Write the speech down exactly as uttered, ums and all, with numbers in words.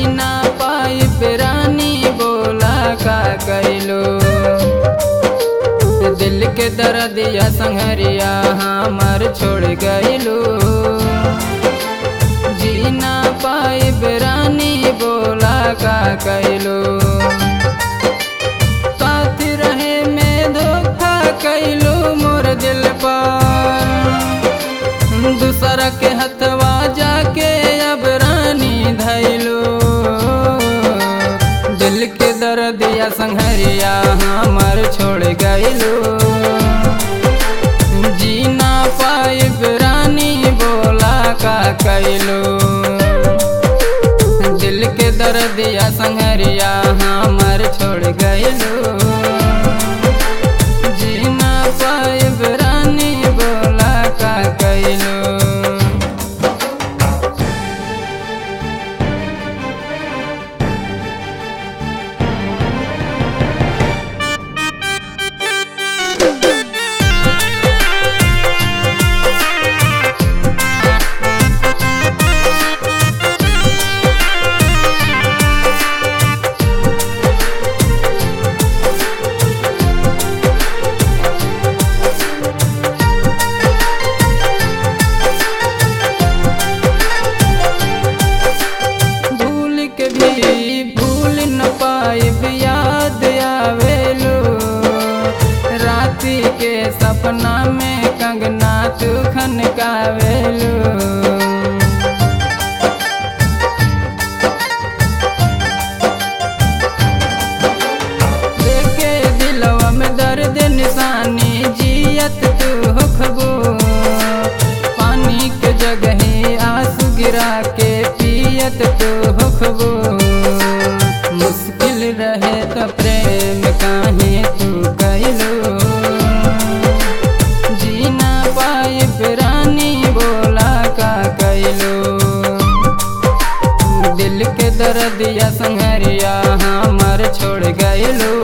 जीना पाइब रानी बोला का कैलो। दिल के दर्दिया संगरिया हमर छोड़ गइलो। जीना पाइब रानी बोला का कैलो। साथ रहे में धोखा कैलो मोर दिल पर। दूसरा के हथवा जाके अब रानी धैलो। दिल के दर्दिया संगरिया हमर छोड़ गइलो। जीना पाइब रानी बोला का कैलो। दिल के दर्दिया संगरिया हमर छोड़ गइलो। जीना पाइब रानी बोला का कैलो। भूल न पाइब याद आवेलो। राती के सपना में कंगना तू खनकावेलो। देखे दिलवा में दर्द निशानी जियत तू होखबो। पानी के जगह आंसू गिरा के पियत तू होखबो। मुश्किल रहे तो प्रेम काहे तू कैलो। जीना पाइब रानी बोला का कैलो। दिल के दर्दिया संगरिया हमर छोड़ गइलो।